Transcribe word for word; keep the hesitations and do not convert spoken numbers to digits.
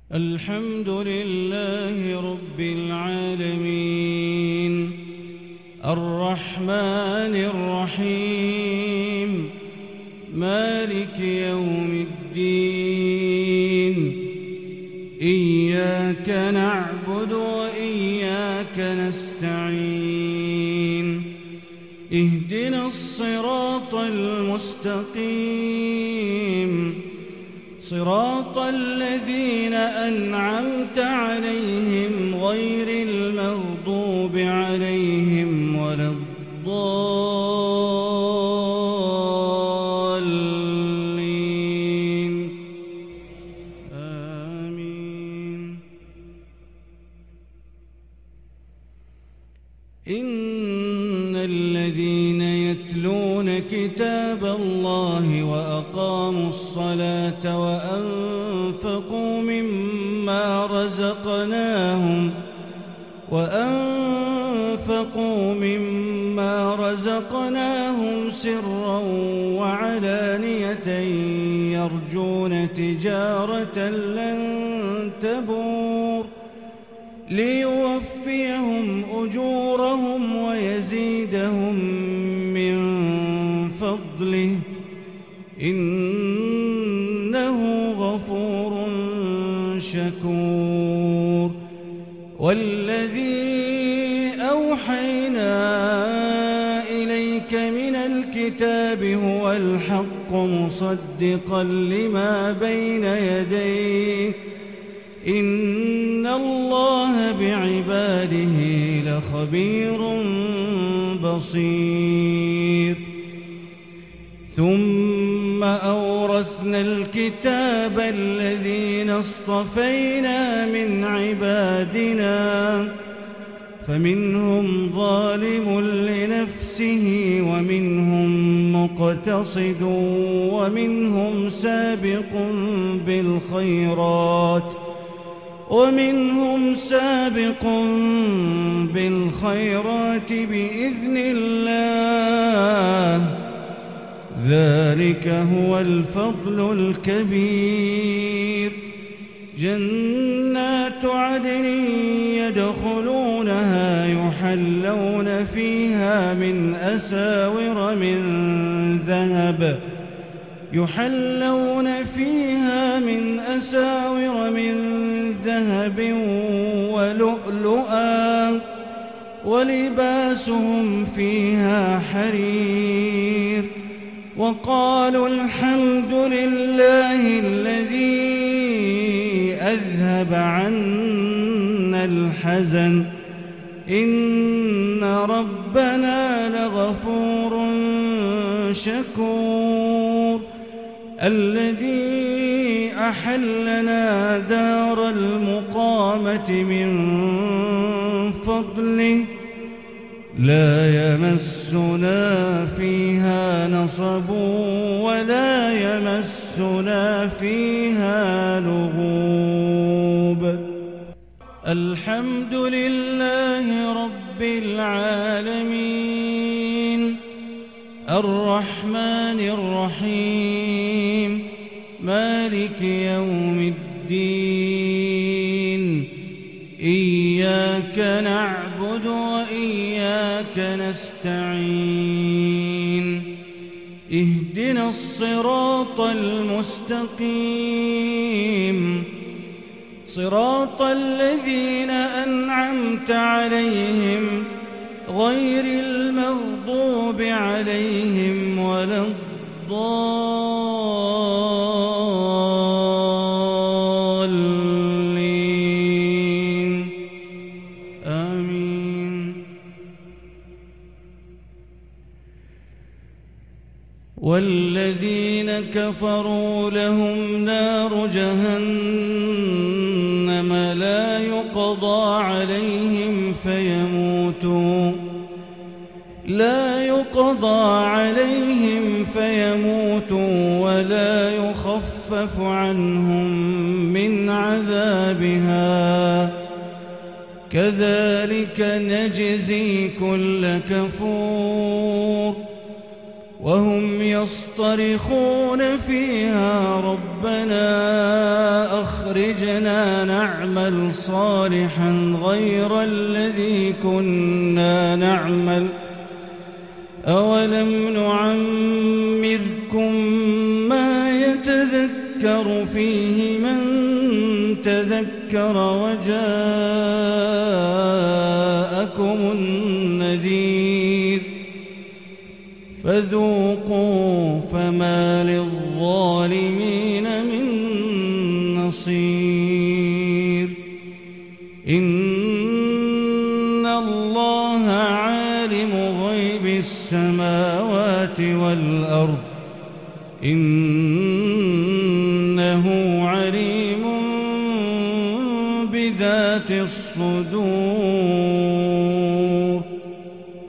الحمد لله رب العالمين الرحمن الرحيم مالك يوم الدين إياك نعبد وإياك نستعين اهدنا الصراط المستقيم صراط الذين أنعمت عليهم غير المغضوب عليهم ولا الضالين آمين. إن الذين يتلون كتاب الله وأقاموا الصلاة وأنفقوا مما رزقناهم وأنفقوا مما رزقناهم سرا وعلانية يرجون تجارة لن تبور ليوفيهم أجورهم ويزيدهم من فضله إنه غفور شكور. والذي أوحينا إليك من الكتاب هو الحق مصدقا لما بين يديه إن الله بعباده لخبير بصير. ثم أورثنا الكتاب الذين اصطفينا من عبادنا فمنهم ظالم لنفسه ومنهم مقتصد ومنهم سابق بالخيرات ومنهم سابق بالخيرات بإذن الله ذلك هو الفضل الكبير. جنات عدن يدخلونها يحلون فيها من أساور من ذهب يحلون فيها من أساور من ذهب ولؤلؤا ولباسهم فيها حرير. وقالوا الحمد لله الذي أذهب عنا الحزن إن ربنا لغفور شكور. الذي أحلنا دار المقامة من فضله لا يمسنا فيها نصب ولا يمسنا فيها لغوب. الحمد لله رب العالمين الرحمن الرحيم مالك يوم الدين إياك نعبد وإياك نستعين اهدنا الصراط المستقيم صراط الذين أنعمت عليهم غير المغضوب عليهم ولا الضالين آمين. والذين كفروا لهم نار جهنم لا يقضى عليهم فيموتوا لا يقضى عليهم فيموتوا ولا يخفف عنهم من عذابها كذلك نجزي كل كفور. وهم يصطرخون فيها ربنا أخرجنا نعمل صالحا غير الذي كنا نعمل أولم نعمركم ما يتذكر فيه من تذكر وجاءكم النذير فذوقوا فما للظالمين من نصير إن الله عالم غيب السماوات والأرض إنه عليم بذات الصدور